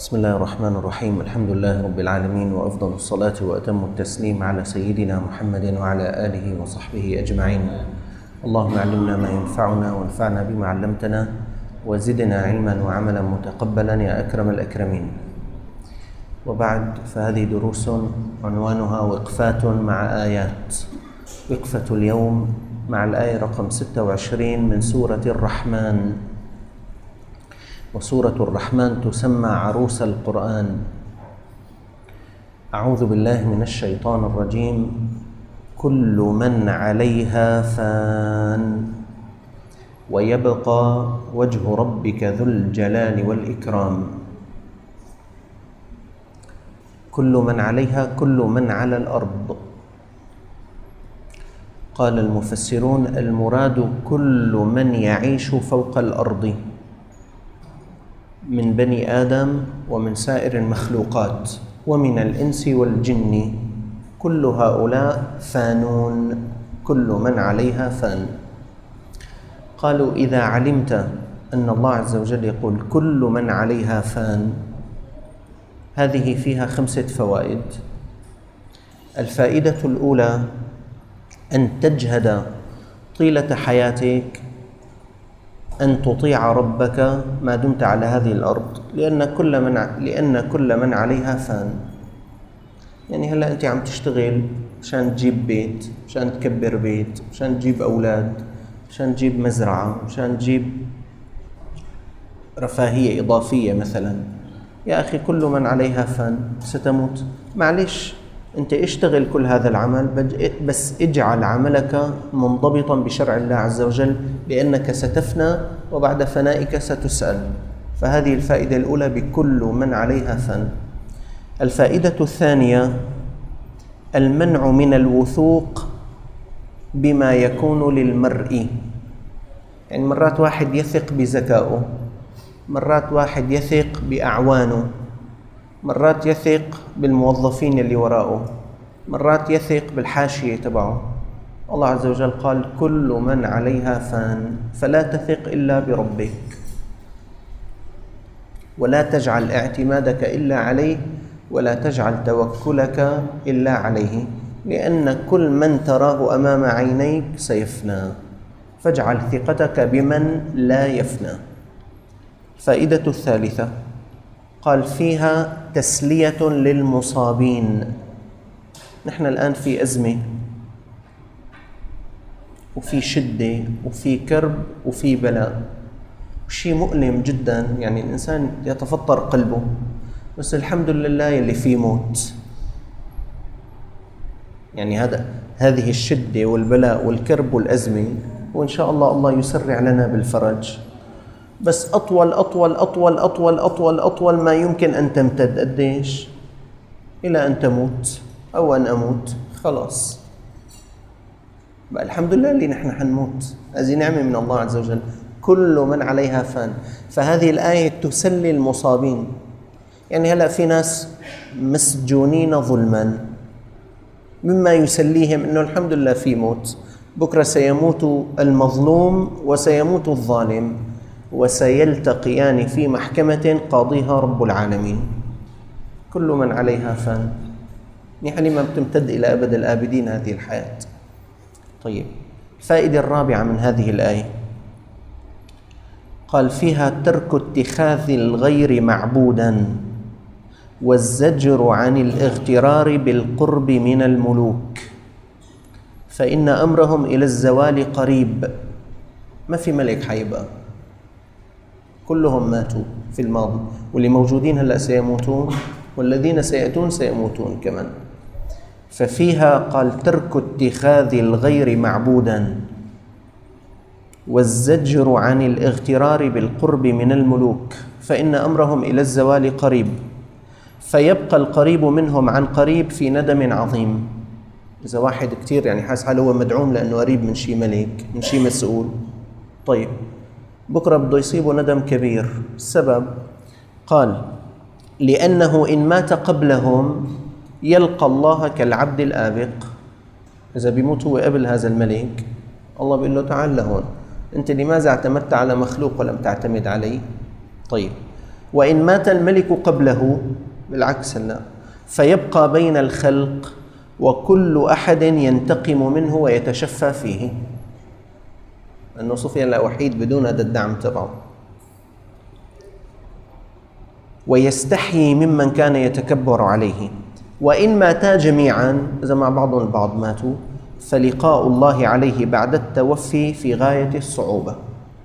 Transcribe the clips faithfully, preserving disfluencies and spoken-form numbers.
بسم الله الرحمن الرحيم. الحمد لله رب العالمين، وأفضل الصلاة وأتم التسليم على سيدنا محمد وعلى آله وصحبه أجمعين. اللهم علمنا ما ينفعنا وانفعنا بما علمتنا وزدنا علما وعملا متقبلا يا أكرم الأكرمين. وبعد، فهذه دروس عنوانها وقفات مع آيات. وقفة اليوم مع الآية رقم ستة وعشرين من سورة الرحمن. وسورة الرحمن تسمى عروس القرآن. أعوذ بالله من الشيطان الرجيم. كل من عليها فان ويبقى وجه ربك ذو الجلال والإكرام. كل من عليها، كل من على الأرض. قال المفسرون: المراد كل من يعيش فوق الأرض من بني آدم ومن سائر المخلوقات ومن الإنس والجن، كل هؤلاء فانون. كل من عليها فان. قالوا: إذا علمت أن الله عز وجل يقول كل من عليها فان، هذه فيها خمسة فوائد. الفائدة الأولى أن تجهد طيلة حياتك أن تطيع ربك ما دمت على هذه الأرض، لأن كل من لأن كل من عليها فان. يعني هلا أنت عم تشتغل مشان تجيب بيت، مشان تكبر بيت، مشان تجيب أولاد، مشان تجيب مزرعة، مشان تجيب رفاهية إضافية مثلا. يا أخي، كل من عليها فان، ستموت. معلش، أنت اشتغل كل هذا العمل، بس اجعل عملك منضبطا بشرع الله عز وجل، لأنك ستفنى وبعد فنائك ستسأل. فهذه الفائدة الأولى بكل من عليها فان. الفائدة الثانية المنع من الوثوق بما يكون للمرء. يعني مرات واحد يثق بذكائه، مرات واحد يثق بأعوانه، مرات يثق بالموظفين اللي وراءه، مرات يثق بالحاشية تبعه. الله عز وجل قال كل من عليها فان، فلا تثق إلا بربك، ولا تجعل اعتمادك إلا عليه، ولا تجعل توكلك إلا عليه، لأن كل من تراه أمام عينيك سيفنى، فاجعل ثقتك بمن لا يفنى. الفائدة الثالثة قال فيها تسلية للمصابين. نحن الآن في أزمة وفي شدة وفي كرب وفي بلاء، شيء مؤلم جدا، يعني الإنسان يتفطر قلبه، بس الحمد لله يلي فيه موت. يعني هذا هذه الشدة والبلاء والكرب والأزمة، وإن شاء الله الله يسرع لنا بالفرج، بس أطول أطول أطول أطول أطول أطول ما يمكن أن تمتد. قديش؟ إلى أن تموت أو أن أموت، خلاص بقى الحمد لله اللي نحن حنموت. هذه نعمة من الله عز وجل. كل من عليها فان. فهذه الآية تسلي المصابين. يعني هلأ في ناس مسجونين ظلما، مما يسليهم أنه الحمد لله في موت، بكرة سيموت المظلوم وسيموت الظالم، وسيلتقيان في محكمة قاضيها رب العالمين. كل من عليها فان، يعني ما بتمتد إلى أبد الآبدين هذه الحياة. طيب، الفائدة الرابعة من هذه الآية قال فيها ترك اتخاذ الغير معبودا، والزجر عن الاغترار بالقرب من الملوك، فإن أمرهم إلى الزوال قريب. ما في ملك حيبقى، كلهم ماتوا في الماضي، واللي موجودين هلأ سيموتون، والذين سيأتون سيموتون كمان. ففيها قال ترك اتخاذ الغير معبودا، والزجر عن الاغترار بالقرب من الملوك، فإن أمرهم إلى الزوال قريب، فيبقى القريب منهم عن قريب في ندم عظيم. إذا واحد كتير يعني حاس حاله هو مدعوم لأنه قريب من شي ملك، من شي مسؤول، طيب بكرة بده يصيبه ندم كبير. السبب قال لأنه إن مات قبلهم يلقى الله كالعبد الآبق. إذا بيموت هو قبل هذا الملك، الله بيقول له تعال لهون، أنت لماذا اعتمدت على مخلوق ولم تعتمد عليه؟ طيب، وإن مات الملك قبله بالعكس لا، فيبقى بين الخلق وكل أحد ينتقم منه ويتشفى فيه، أنه صفي لا وحيد بدون هذا الدعم تبعه. ويستحيي ممن كان يتكبر عليه. وإن ماتا جميعا، إذا مع بعضهم البعض ماتوا، فلقاء الله عليه بعد التوفي في غاية الصعوبة.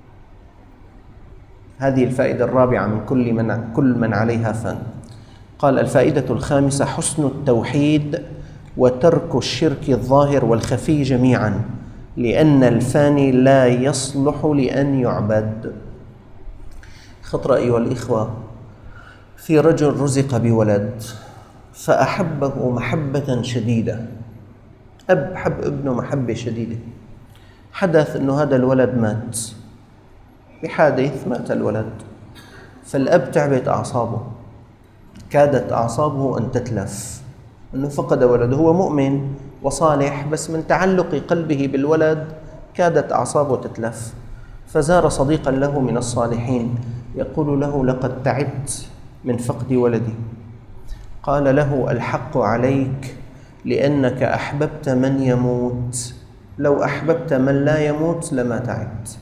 هذه الفائدة الرابعة من كل من, كل من عليها فان. قال: الفائدة الخامسة: حسن التوحيد وترك الشرك الظاهر والخفي جميعا، لأن الفاني لا يصلح لأن يعبد. خطر أيها الإخوة، في رجل رزق بولد فأحبه محبة شديدة، أب حب ابنه محبة شديدة. حدث أنه هذا الولد مات بحادث، مات الولد، فالأب تعبت أعصابه، كادت أعصابه أن تتلف، أنه فقد ولده. هو مؤمن وصالح، بس من تعلق قلبه بالولد كادت أعصابه تتلف. فزار صديقا له من الصالحين يقول له: لقد تعبت من فقد ولدي. قال له: الحق عليك، لأنك أحببت من يموت، لو أحببت من لا يموت لما تعبت.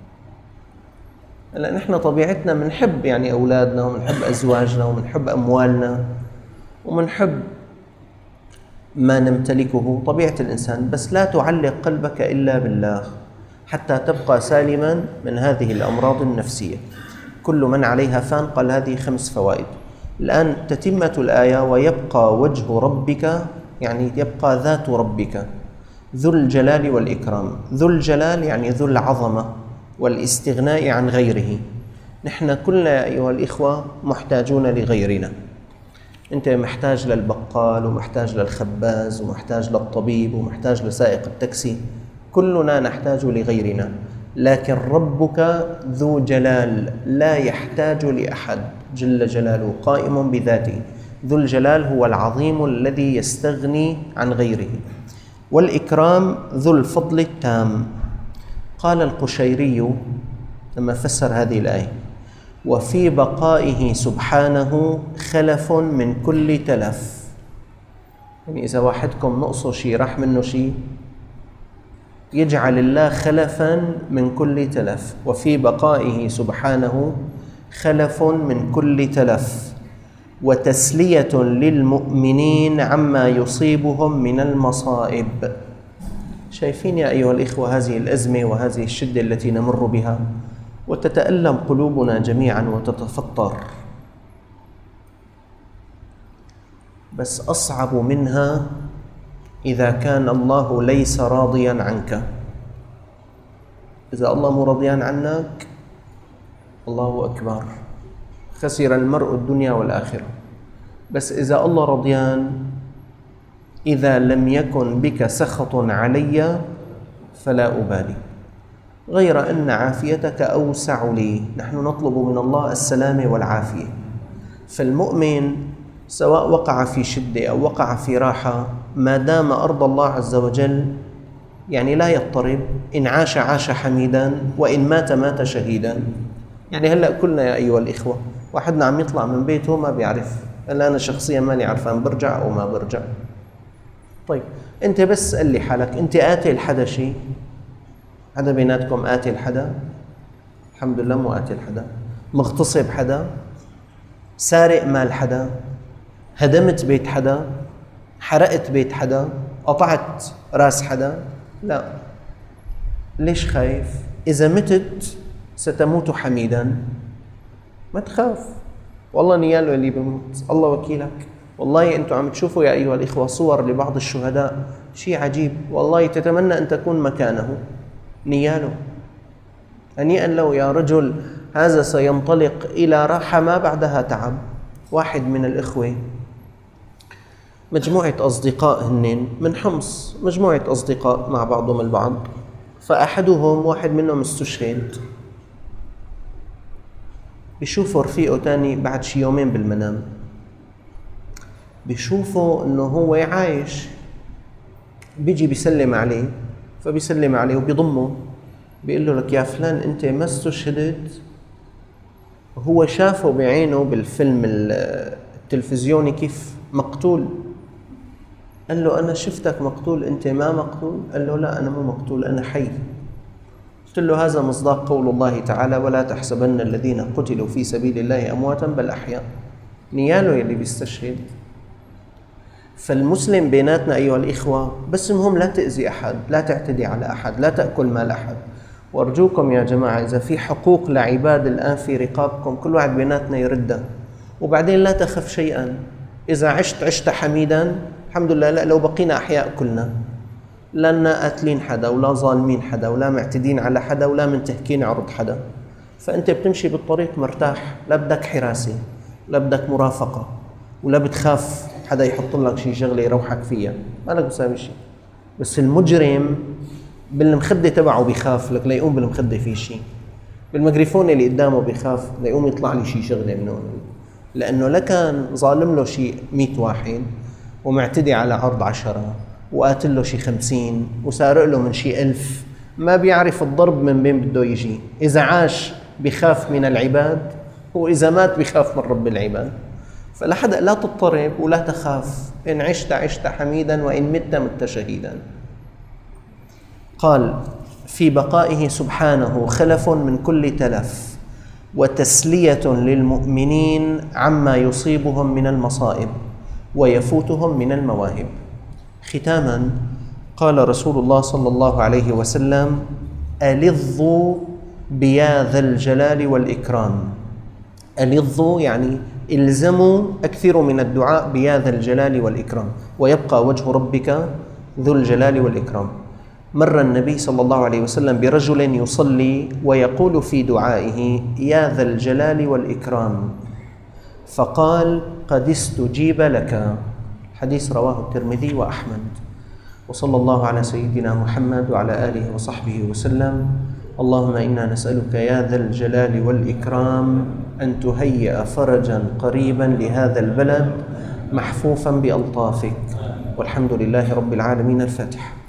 لأن نحن طبيعتنا منحب يعني أولادنا، ومنحب أزواجنا، ومنحب أموالنا، ومنحب ما نمتلكه، طبيعة الإنسان. بس لا تعلق قلبك إلا بالله حتى تبقى سالما من هذه الأمراض النفسية. كل من عليها فان. قال هذه خمس فوائد. الآن تتمة الآية: ويبقى وجه ربك، يعني يبقى ذات ربك ذو الجلال والإكرام. ذو الجلال يعني ذو العظمة والاستغناء عن غيره. نحن كلنا يا أيها الإخوة محتاجون لغيرنا. أنت محتاج للبقال، ومحتاج للخباز، ومحتاج للطبيب، ومحتاج لسائق التاكسي. كلنا نحتاج لغيرنا، لكن ربك ذو جلال لا يحتاج لأحد، جل جلاله قائم بذاته. ذو الجلال هو العظيم الذي يستغني عن غيره. والإكرام ذو الفضل التام. قال القشيري لما فسر هذه الآية: وفي بقائه سبحانه خلف من كل تلف. يعني إذا واحدكم نقصه شيء، راح منه شيء، يجعل الله خلفا من كل تلف. وفي بقائه سبحانه خلف من كل تلف، وتسلية للمؤمنين عما يصيبهم من المصائب. شايفين يا أيها الإخوة هذه الأزمة وهذه الشدة التي نمر بها، وتتألم قلوبنا جميعا وتتفطر، بس أصعب منها إذا كان الله ليس راضيا عنك. إذا الله مو راضيان عنك، الله أكبر، خسر المرء الدنيا والآخرة. بس إذا الله رضيان: إذا لم يكن بك سخط علي فلا أبالي، غير أن عافيتك أوسع لي. نحن نطلب من الله السلامة والعافية. فالمؤمن سواء وقع في شدة أو وقع في راحة، ما دام أرض الله عز وجل يعني لا يضطرب. إن عاش عاش حميدا، وإن مات مات شهيدا. يعني هلأ كلنا يا أيها الإخوة واحدنا عم يطلع من بيته ما بيعرف، هلا أنا شخصيا ماني عرفان برجع أو ما برجع. طيب أنت بس قل لي حالك، أنت آتي لحدا شيء؟ حدا بيناتكم آتي لحدا؟ الحمد لله مو آتي لحدا. مغتصب حدا؟ سارق مال حدا؟ هدمت بيت حدا؟ حرقت بيت حدا؟ قطعت راس حدا؟ لا. ليش خايف؟ إذا متت ستموت حميدا، ما تخاف، والله نياله اللي بموت، الله وكيلك. والله أنتم عم تشوفوا يا أيها الإخوة صور لبعض الشهداء، شيء عجيب، والله تتمنى أن تكون مكانه. نياله، هنيئا له يا رجل، هذا سينطلق إلى راحة ما بعدها تعب. واحد من الإخوة، مجموعة أصدقاء هنن من حمص، مجموعة أصدقاء مع بعضهم البعض، فأحدهم واحد منهم استشهد. بيشوفوا رفيقه تاني بعد شي يومين بالمنام، بيشوفوا انه هو عايش، بيجي بيسلم عليه، فبيسلم عليه وبيضمه، بيقول له: لك يا فلان انت ما استشهدت؟ هو شافه بعينه بالفيلم التلفزيوني كيف مقتول. قال له أنا شفتك مقتول، أنت ما مقتول؟ قال له لا أنا مو مقتول، أنا حي. قلت له هذا مصداق قول الله تعالى ولا تحسبن الذين قتلوا في سبيل الله أمواتا بل أحياء. نياله يلي بيستشهد. فالمسلم بيناتنا أيها الإخوة بس المهم لا تأذي أحد، لا تعتدي على أحد، لا تأكل مال أحد. وأرجوكم يا جماعة إذا في حقوق لعباد الآن في رقابكم كل واحد بيناتنا يردها، وبعدين لا تخف شيئا. إذا عشت عشت حميدا الحمد لله. لا لو بقينا أحياء كلنا لنا قاتلين حدا ولا ظالمين حدا ولا معتدين على حدا ولا منتهكين عرض حدا. فأنت بتمشي بالطريق مرتاح، لا بدك حراسة لا بدك مرافقة ولا بتخاف حدا يحط لك شي شغلة يروحك فيها، ما لك بساوي شيء. بس المجرم بالمخدة تبعه بيخاف لك ليقوم بالمخدة فيه شيء، بالميكروفون اللي قدامه بيخاف ليقوم يطلع لي شي شغلة منه، لأنه لكان ظالم له شي مئة واحد ومعتدي على عرض عشرة وقاتل له شي خمسين وسارق له من شي ألف، ما بيعرف الضرب من بين بده يجي. إذا عاش بيخاف من العباد وإذا مات بيخاف من رب العباد. فلحدا لا تضطرب ولا تخاف، إن عشت عشت حميدا وإن مت مت شهيدا. قال في بقائه سبحانه خلف من كل تلف وتسلية للمؤمنين عما يصيبهم من المصائب ويفوتهم من المواهب. ختاما قال رسول الله صلى الله عليه وسلم ألظوا بيا ذا الجلال والإكرام. ألظوا يعني الزموا أكثروا من الدعاء بيا ذا الجلال والإكرام ويبقى وجه ربك ذو الجلال والإكرام. مر النبي صلى الله عليه وسلم برجل يصلي ويقول في دعائه يا ذا الجلال والإكرام، فقال قد استجيب لك. حديث رواه الترمذي وأحمد. وصلى الله على سيدنا محمد وعلى آله وصحبه وسلم. اللهم إنا نسألك يا ذا الجلال والإكرام أن تهيئ فرجا قريبا لهذا البلد محفوفا بألطافك، والحمد لله رب العالمين. الفاتحة.